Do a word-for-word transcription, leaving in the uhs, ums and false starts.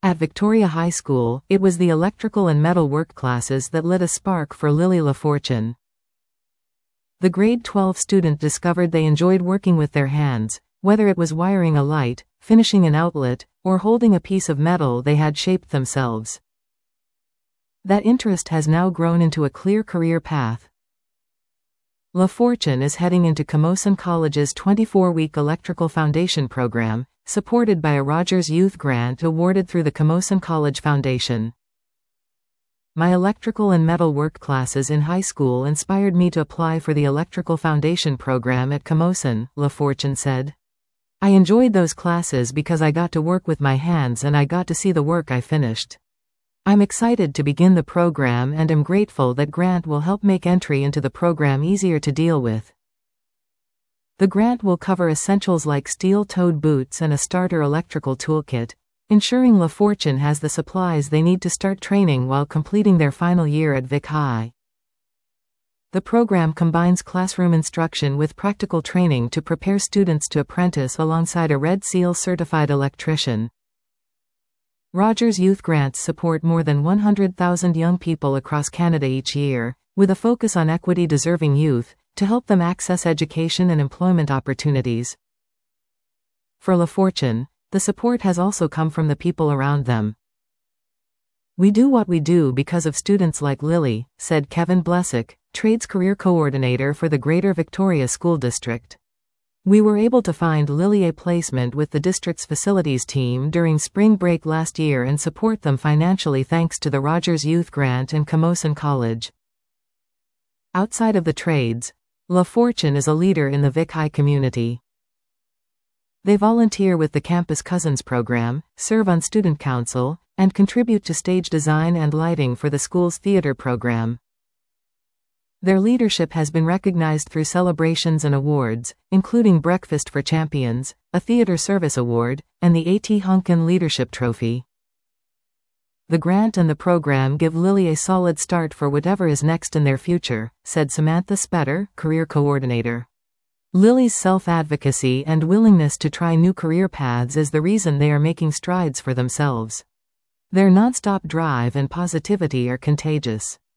At Victoria High School, it was the electrical and metal work classes that lit a spark for Lily LaFortune. The grade twelve student discovered they enjoyed working with their hands, whether it was wiring a light, finishing an outlet, or holding a piece of metal they had shaped themselves. That interest has now grown into a clear career path. LaFortune is heading into Camosun College's twenty-four week Electrical Foundation program, supported by a Rogers Youth Grant awarded through the Camosun College Foundation. My electrical and metal work classes in high school inspired me to apply for the Electrical Foundation program at Camosun, LaFortune said. I enjoyed those classes because I got to work with my hands and I got to see the work I finished. I'm excited to begin the program and am grateful that grant will help make entry into the program easier to deal with. The grant will cover essentials like steel-toed boots and a starter electrical toolkit, ensuring LaFortune has the supplies they need to start training while completing their final year at Vic High. The program combines classroom instruction with practical training to prepare students to apprentice alongside a Red Seal certified electrician. Rogers Youth Grants support more than one hundred thousand young people across Canada each year, with a focus on equity-deserving youth, to help them access education and employment opportunities. For LaFortune, the support has also come from the people around them. We do what we do because of students like Lily, said Kevin Blesick, Trades Career Coordinator for the Greater Victoria School District. We were able to find Lily a placement with the district's facilities team during spring break last year and support them financially thanks to the Rogers Youth Grant and Camosun College. Outside of the trades, LaFortune is a leader in the Vic High community. They volunteer with the Campus Cousins program, serve on student council, and contribute to stage design and lighting for the school's theater program. Their leadership has been recognized through celebrations and awards, including Breakfast for Champions, a Theater Service Award, and the A T Hunkin Leadership Trophy. The grant and the program give Lily a solid start for whatever is next in their future, said Samantha Spetter, Career Coordinator. Lily's self-advocacy and willingness to try new career paths is the reason they are making strides for themselves. Their non-stop drive and positivity are contagious.